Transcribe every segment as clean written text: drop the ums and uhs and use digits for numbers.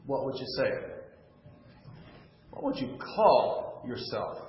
what would you say? What would you call yourself?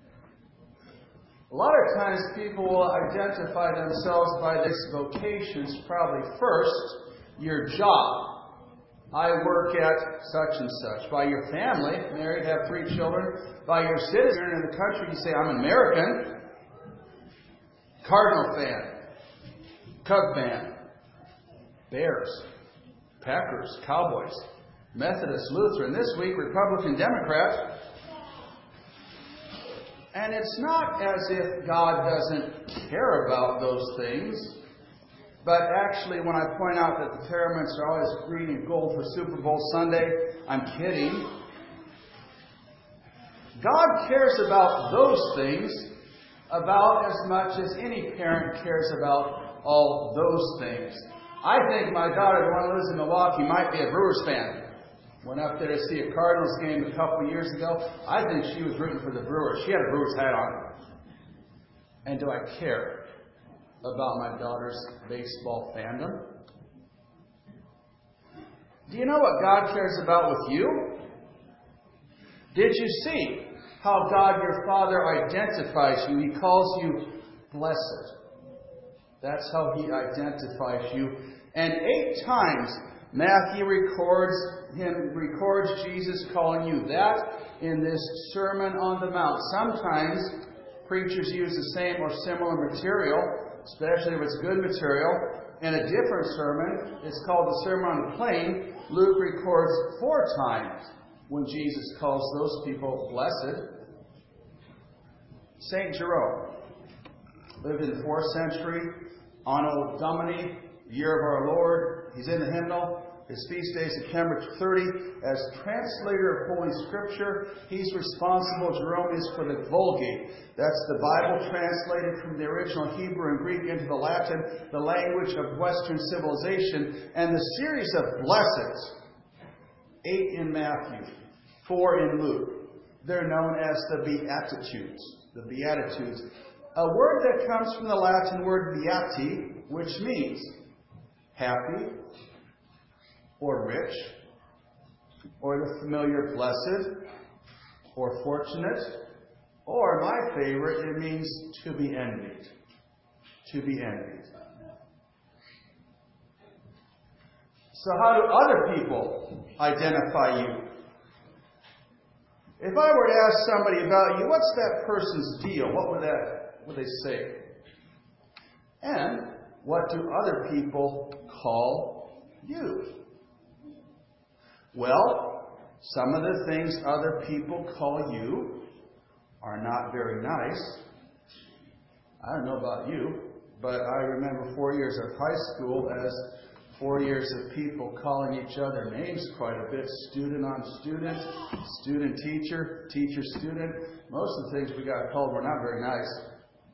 A lot of times people will identify themselves by these vocations, probably first, your job. I work at such and such. By your family, married, have 3 children. By your citizen in the country, you say, I'm an American. Cardinal fan. Cub fan. Bears. Packers. Cowboys. Methodist, Lutheran. This week, Republican, Democrat. And it's not as if God doesn't care about those things. But actually, when I point out that the pyramids are always green and gold for Super Bowl Sunday, I'm kidding. God cares about those things about as much as any parent cares about all those things. I think my daughter, the one who lives in Milwaukee, might be a Brewers fan. Went up there to see a Cardinals game a couple of years ago. I think she was rooting for the Brewers. She had a Brewers hat on. And do I care about my daughter's baseball fandom? Do you know what God cares about with you? Did you see how God your Father identifies you? He calls you blessed. That's how He identifies you. And 8 times Matthew records Jesus calling you that in this Sermon on the Mount. Sometimes preachers use the same or similar material, especially if it's good material. In a different sermon, it's called the Sermon on the Plain. Luke records 4 times when Jesus calls those people blessed. St. Jerome lived in the 4th century, Anno Domini, year of our Lord. He's in the hymnal. His feast day is September 30. As translator of Holy Scripture, he's responsible, Jerome is, for the Vulgate. That's the Bible translated from the original Hebrew and Greek into the Latin, the language of Western civilization, and the series of blesseds, 8 in Matthew, 4 in Luke. They're known as the Beatitudes. The Beatitudes. A word that comes from the Latin word beati, which means happy, or rich, or the familiar blessed, or fortunate, or my favorite, it means to be envied. To be envied. So how do other people identify you? If I were to ask somebody about you, what's that person's deal? What would they say? And what do other people call you? Well, some of the things other people call you are not very nice. I don't know about you, but I remember 4 years of high school as 4 years of people calling each other names quite a bit. Student on student, student teacher, teacher student. Most of the things we got called were not very nice.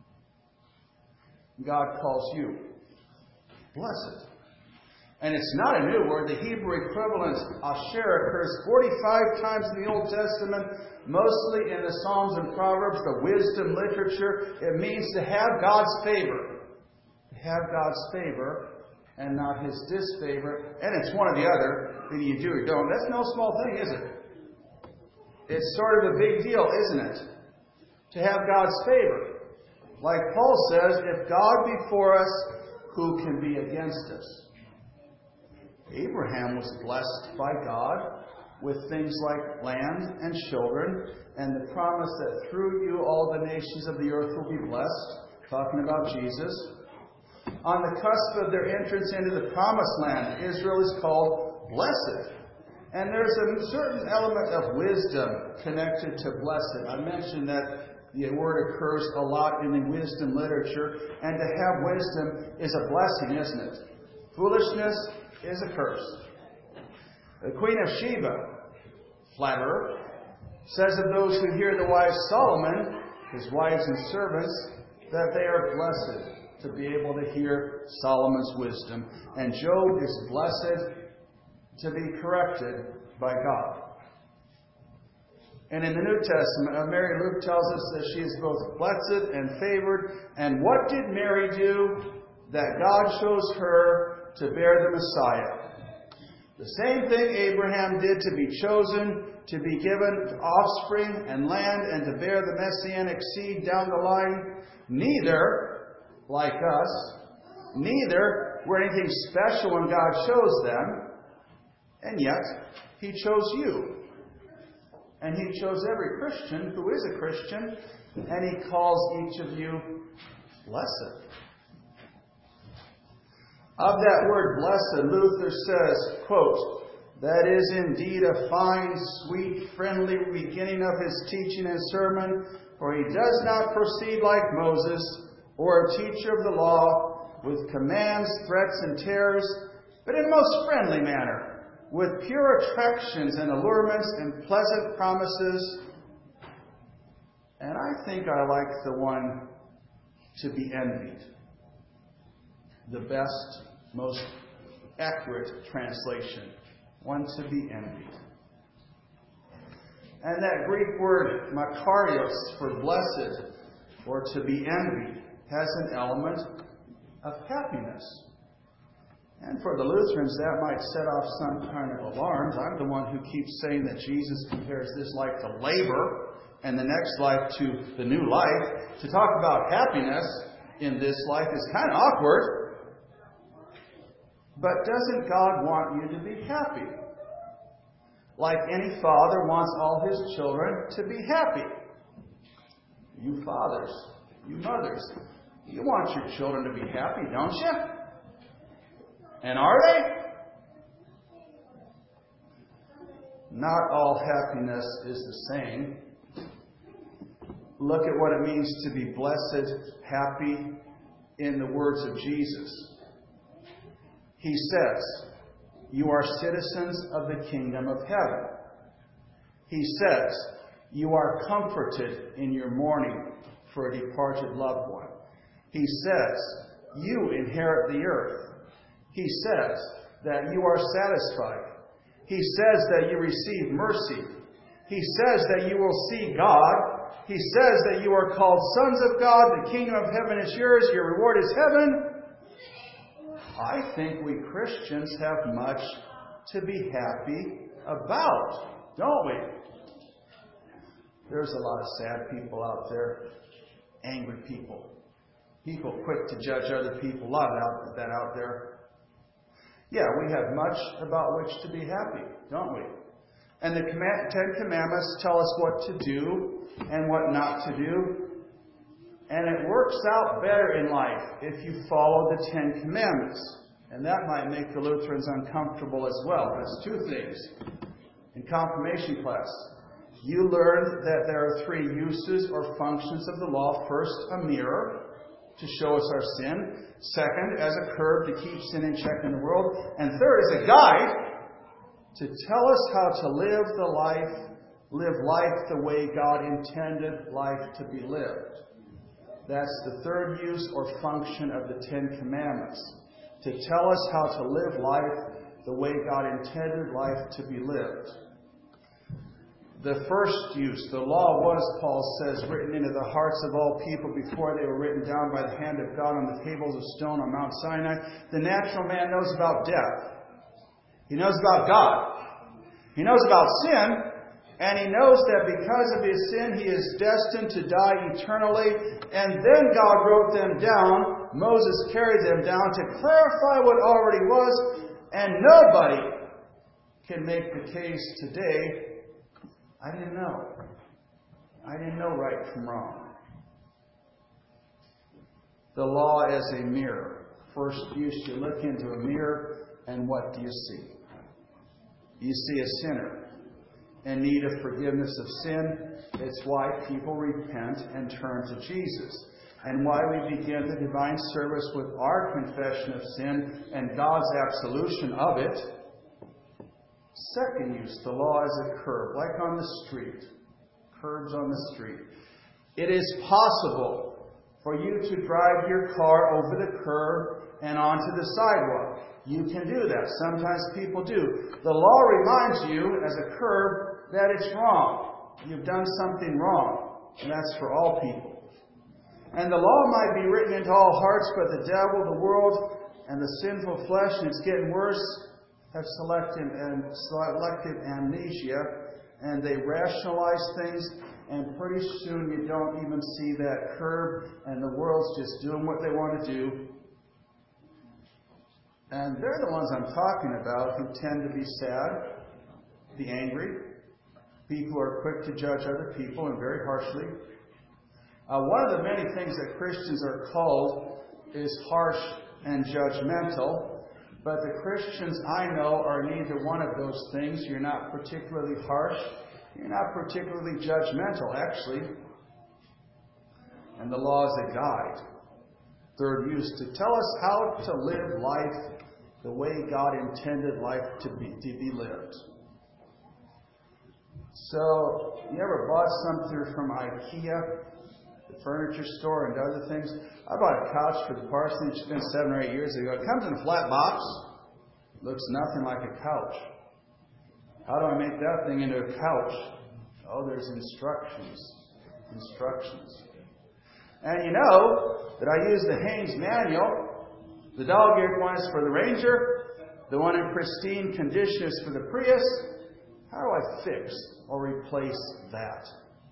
God calls you blessed. And it's not a new word. The Hebrew equivalent, asher, occurs 45 times in the Old Testament, mostly in the Psalms and Proverbs, the wisdom literature. It means to have God's favor. To have God's favor and not His disfavor. And it's one or the other. Either you do or don't. That's no small thing, is it? It's sort of a big deal, isn't it? To have God's favor. Like Paul says, if God be for us, who can be against us? Abraham was blessed by God with things like land and children, and the promise that through you all the nations of the earth will be blessed, talking about Jesus. On the cusp of their entrance into the promised land, Israel is called blessed. And there's a certain element of wisdom connected to blessed. I mentioned that the word occurs a lot in the wisdom literature, and to have wisdom is a blessing, isn't it? Foolishness is a curse. The Queen of Sheba, flatterer, says of those who hear the wise Solomon, his wives and servants, that they are blessed to be able to hear Solomon's wisdom. And Job is blessed to be corrected by God. And in the New Testament, Mary Luke tells us that she is both blessed and favored. And what did Mary do? That God chose her to bear the Messiah. The same thing Abraham did to be chosen, to be given offspring and land, and to bear the Messianic seed down the line. Neither, like us, neither were anything special when God chose them, and yet He chose you. And He chose every Christian who is a Christian, and He calls each of you blessed. Of that word blessed, Luther says, quote, "That is indeed a fine, sweet, friendly beginning of his teaching and sermon, for he does not proceed like Moses, or a teacher of the law, with commands, threats, and terrors, but in a most friendly manner, with pure attractions and allurements and pleasant promises." And I think I like the one to be envied. The best, most accurate translation. One to be envied. And that Greek word makarios for blessed or to be envied has an element of happiness. And for the Lutherans, that might set off some kind of alarms. I'm the one who keeps saying that Jesus compares this life to labor and the next life to the new life. To talk about happiness in this life is kind of awkward. But doesn't God want you to be happy? Like any father wants all his children to be happy. You fathers, you mothers, you want your children to be happy, don't you? And are they? Not all happiness is the same. Look at what it means to be blessed, happy, in the words of Jesus. He says, "You are citizens of the kingdom of heaven." He says, "You are comforted in your mourning for a departed loved one." He says, "You inherit the earth." He says that you are satisfied. He says that you receive mercy. He says that you will see God. He says that you are called sons of God. The kingdom of heaven is yours. Your reward is heaven. I think we Christians have much to be happy about, don't we? There's a lot of sad people out there, angry people, people quick to judge other people, a lot of that out there. Yeah, we have much about which to be happy, don't we? And the Ten Commandments tell us what to do and what not to do. And it works out better in life if you follow the Ten Commandments. And that might make the Lutherans uncomfortable as well. That's two things. In confirmation class, you learned that there are three uses or functions of the law. First, a mirror to show us our sin. Second, as a curb to keep sin in check in the world. And third, as a guide to tell us how to live life the way God intended life to be lived. That's the third use or function of the Ten Commandments. To tell us how to live life the way God intended life to be lived. The first use, the law was, Paul says, written into the hearts of all people before they were written down by the hand of God on the tables of stone on Mount Sinai. The natural man knows about death. He knows about God. He knows about sin. And he knows that because of his sin, he is destined to die eternally. And then God wrote them down. Moses carried them down to clarify what already was. And nobody can make the case today, I didn't know. I didn't know right from wrong. The law as a mirror. First use, you look into a mirror, and what do you see? You see a sinner in need of forgiveness of sin. It's why people repent and turn to Jesus. And why we begin the divine service with our confession of sin and God's absolution of it. Second use, the law as a curb, like on the street. Curbs on the street. It is possible for you to drive your car over the curb and onto the sidewalk. You can do that. Sometimes people do. The law reminds you, as a curb, that it's wrong. You've done something wrong. And that's for all people. And the law might be written into all hearts, but the devil, the world, and the sinful flesh, and it's getting worse, have selective amnesia, and they rationalize things, and pretty soon you don't even see that curb, and the world's just doing what they want to do. And they're the ones I'm talking about who tend to be sad, be angry. People who are quick to judge other people and very harshly. One of the many things that Christians are called is harsh and judgmental, but the Christians I know are neither one of those things. You're not particularly harsh. You're not particularly judgmental, actually. And the law is a guide. They're used to tell us how to live life the way God intended life to be lived. So, you ever bought something from IKEA, the furniture store, and other things? I bought a couch for the parsonage. It's been 7 or 8 years ago. It comes in a flat box. Looks nothing like a couch. How do I make that thing into a couch? Oh, there's instructions. Instructions. And you know that I use the Haynes manual. The dog-eared one is for the Ranger. The one in pristine condition is for the Prius. How do I fix or replace that?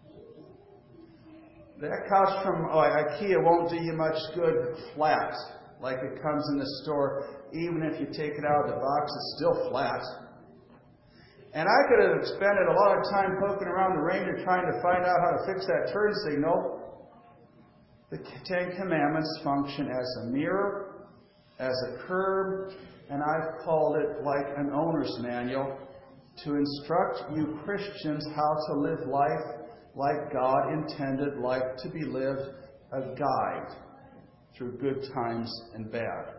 That couch from IKEA won't do you much good flat, like it comes in the store. Even if you take it out of the box, it's still flat. And I could have expended a lot of time poking around the Ranger trying to find out how to fix that turn signal. The Ten Commandments function as a mirror, as a curb, and I've called it like an owner's manual to instruct you Christians how to live life like God intended life to be lived, a guide through good times and bad.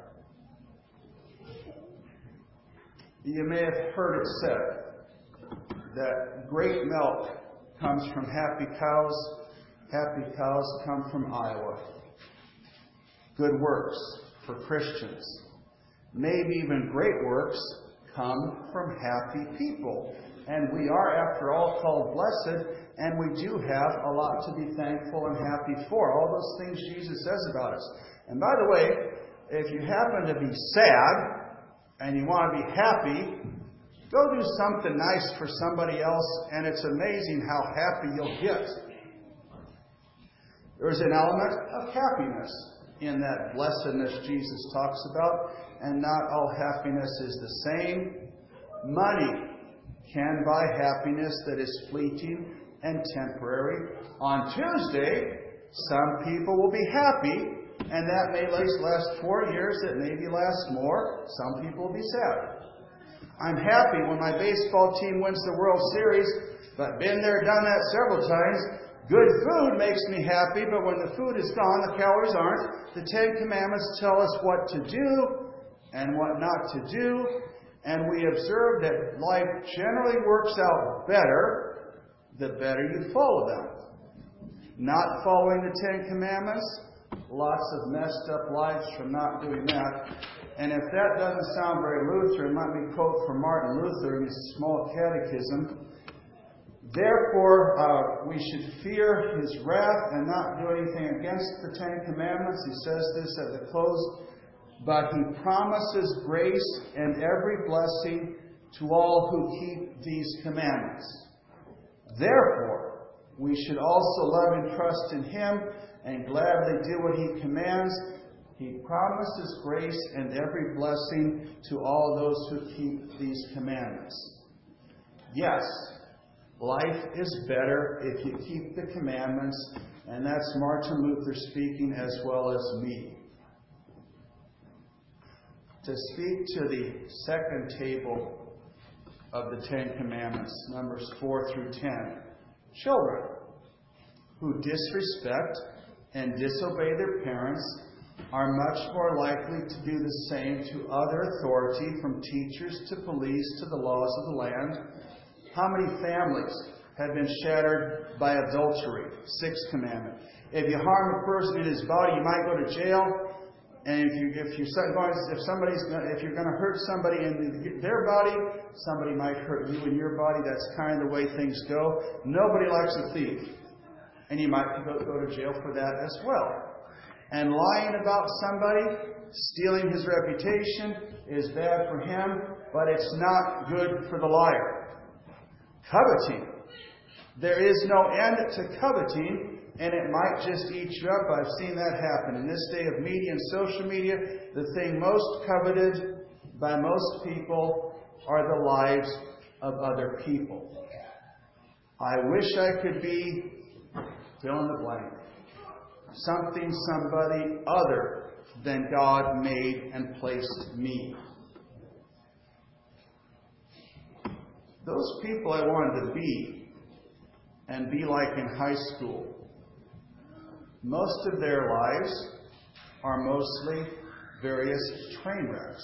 You may have heard it said that great milk comes from happy cows. Happy cows come from Iowa. Good works for Christians, maybe even great works, come from happy people. And we are, after all, called blessed, and we do have a lot to be thankful and happy for. All those things Jesus says about us. And by the way, if you happen to be sad and you want to be happy, go do something nice for somebody else, and it's amazing how happy you'll get. There's an element of happiness in that blessedness Jesus talks about, and not all happiness is the same. Money can buy happiness that is fleeting and temporary. On Tuesday, some people will be happy, and that may last 4 years, it maybe last more. Some people will be sad. I'm happy when my baseball team wins the World Series, but been there, done that several times. Good food makes me happy, but when the food is gone, the calories aren't. The Ten Commandments tell us what to do and what not to do, and we observe that life generally works out better the better you follow them. Not following the Ten Commandments, lots of messed up lives from not doing that. And if that doesn't sound very Lutheran, let me quote from Martin Luther in his Small Catechism. Therefore, we should fear his wrath and not do anything against the Ten Commandments. He says this at the close. But he promises grace and every blessing to all who keep these commandments. Therefore, we should also love and trust in him and gladly do what he commands. He promises grace and every blessing to all those who keep these commandments. Yes, life is better if you keep the commandments, and that's Martin Luther speaking as well as me. To speak to the second table of the Ten Commandments, Numbers 4 through 10. Children who disrespect and disobey their parents are much more likely to do the same to other authority, from teachers to police to the laws of the land. How many families have been shattered by adultery? Sixth commandment. If you harm a person in his body, you might go to jail. And if you're going to hurt somebody in their body, somebody might hurt you in your body. That's kind of the way things go. Nobody likes a thief, and you might go to jail for that as well. And lying about somebody, stealing his reputation, is bad for him but it's not good for the liar. Coveting. There is no end to coveting, and it might just eat you up. I've seen that happen. In this day of media and social media, the thing most coveted by most people are the lives of other people. I wish I could be, fill in the blank, something, somebody other than God made and placed me. Those people I wanted to be and be like in high school, most of their lives are mostly various train wrecks.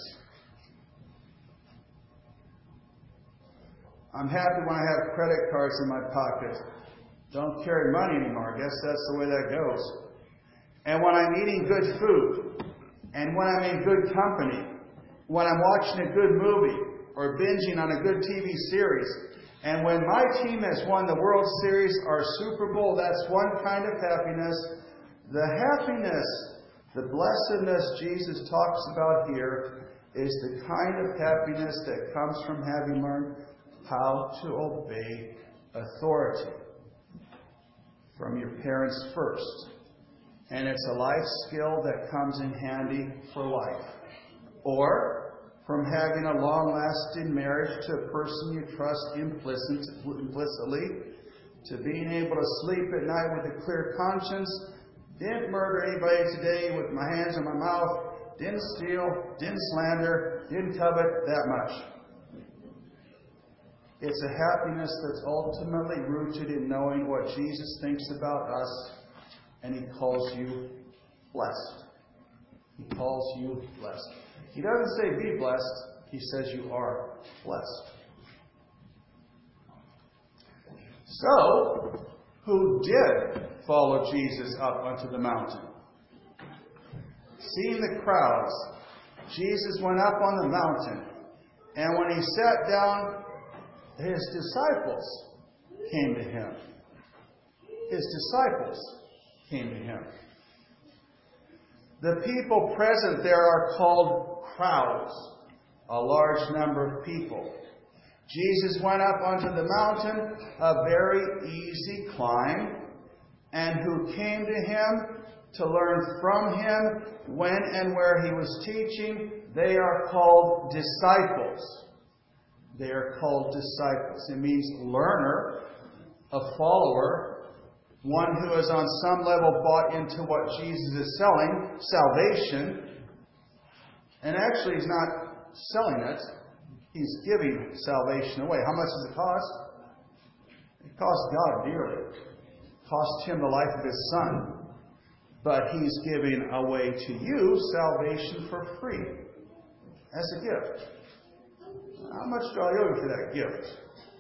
I'm happy when I have credit cards in my pocket. Don't carry money anymore. I guess that's the way that goes. And when I'm eating good food, and when I'm in good company, when I'm watching a good movie, or binging on a good TV series, and when my team has won the World Series or Super Bowl, that's one kind of happiness. The happiness, the blessedness Jesus talks about here is the kind of happiness that comes from having learned how to obey authority from your parents first. And it's a life skill that comes in handy for life. Or from having a long-lasting marriage to a person you trust implicitly, to being able to sleep at night with a clear conscience. Didn't murder anybody today with my hands in my mouth. Didn't steal. Didn't slander. Didn't covet that much. It's a happiness that's ultimately rooted in knowing what Jesus thinks about us, and He calls you blessed. He calls you blessed. He doesn't say be blessed. He says you are blessed. So, who did follow Jesus up onto the mountain? Seeing the crowds, Jesus went up on the mountain, and when He sat down, His disciples came to Him. His disciples came to Him. The people present there are called crowds, a large number of people. Jesus went up onto the mountain, a very easy climb, and who came to Him to learn from Him when and where He was teaching, they are called disciples. They are called disciples. It means learner, a follower, one who has on some level bought into what Jesus is selling, salvation. And actually He's not selling it. He's giving salvation away. How much does it cost? It cost God dearly. It cost Him the life of His Son. But He's giving away to you salvation for free as a gift. How much do I owe you for that gift?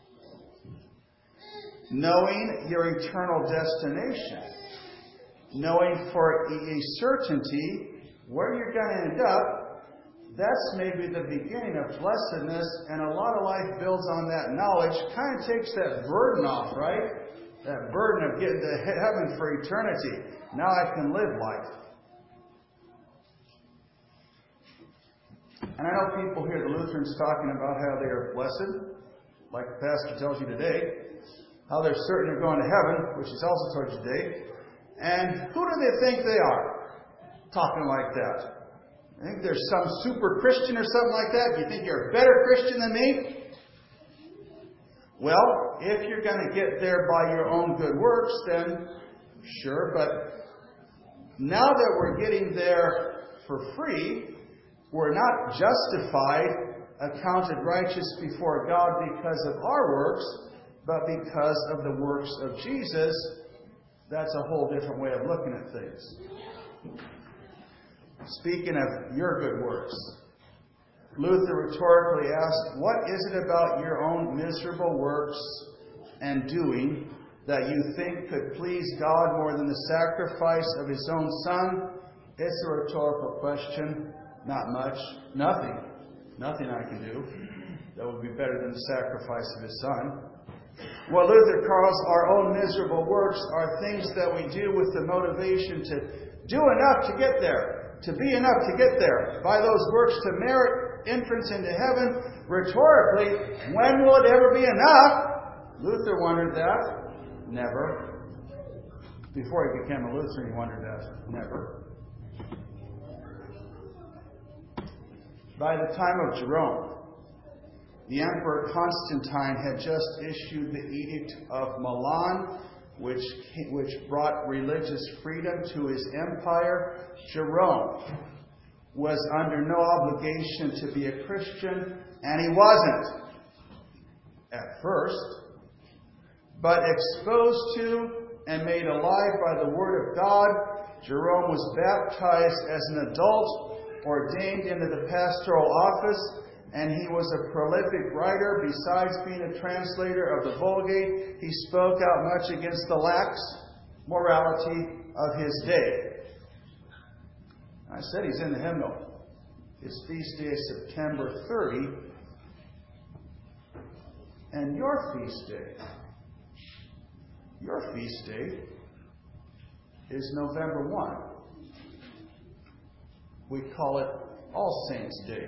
Knowing your eternal destination, knowing for a certainty where you're going to end up, that's maybe the beginning of blessedness, and a lot of life builds on that knowledge. Kind of takes that burden off, right? That burden of getting to heaven for eternity. Now I can live life. And I know people hear the Lutherans talking about how they are blessed, like the pastor tells you today, how they're certain they're going to heaven, which he's also told you today. And who do they think they are, talking like that? I think there's some super Christian or something like that. You think you're a better Christian than me? Well, if you're going to get there by your own good works, then sure. But now that we're getting there for free, we're not justified, accounted righteous before God because of our works, but because of the works of Jesus. That's a whole different way of looking at things. Speaking of your good works, Luther rhetorically asked, what is it about your own miserable works and doing that you think could please God more than the sacrifice of His own Son? It's a rhetorical question. Not much. Nothing. Nothing I can do that would be better than the sacrifice of His Son. What Luther calls our own miserable works are things that we do with the motivation to do enough to get there, to be enough to get there. By those works to merit entrance into heaven. Rhetorically, when will it ever be enough? Luther wondered that. Never. Before he became a Lutheran, he wondered that. Never. By the time of Jerome, the Emperor Constantine had just issued the Edict of Milan, which brought religious freedom to his empire. Jerome was under no obligation to be a Christian, and he wasn't at first, but exposed to and made alive by the Word of God, Jerome was baptized as an adult, ordained into the pastoral office, and he was a prolific writer. Besides being a translator of the Vulgate, he spoke out much against the lax morality of his day. I said he's in the hymnal. His feast day is September 30. And your feast day is November 1. We call it All Saints' Day.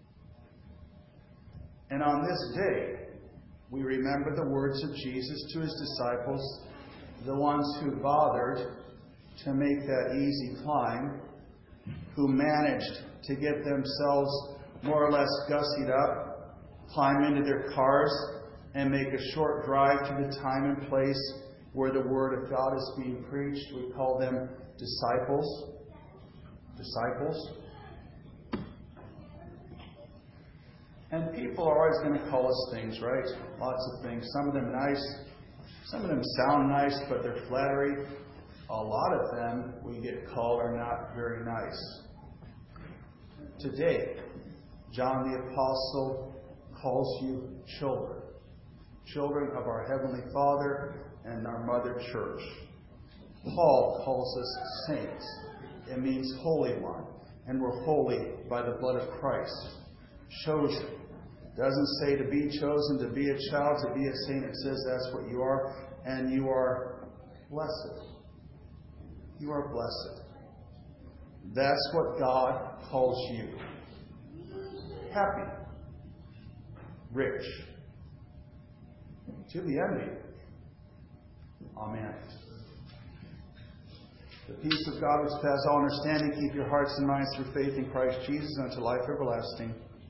And on this day, we remember the words of Jesus to his disciples, the ones who bothered to make that easy climb, who managed to get themselves more or less gussied up, climb into their cars, and make a short drive to the time and place where the Word of God is being preached. We call them disciples. Disciples. And people are always going to call us things, right? Lots of things. Some of them nice. Some of them sound nice, but they're flattery. A lot of them we get called are not very nice. Today, John the Apostle calls you children. Children of our Heavenly Father and our Mother Church. Paul calls us saints. It means Holy One. And we're holy by the blood of Christ. Chosen. Doesn't say to be chosen, to be a child, to be a saint. It says that's what you are. And you are blessed. You are blessed. That's what God calls you. Happy. Rich. To be envied. Amen. The peace of God which passes all understanding, keep your hearts and minds through faith in Christ Jesus unto life everlasting.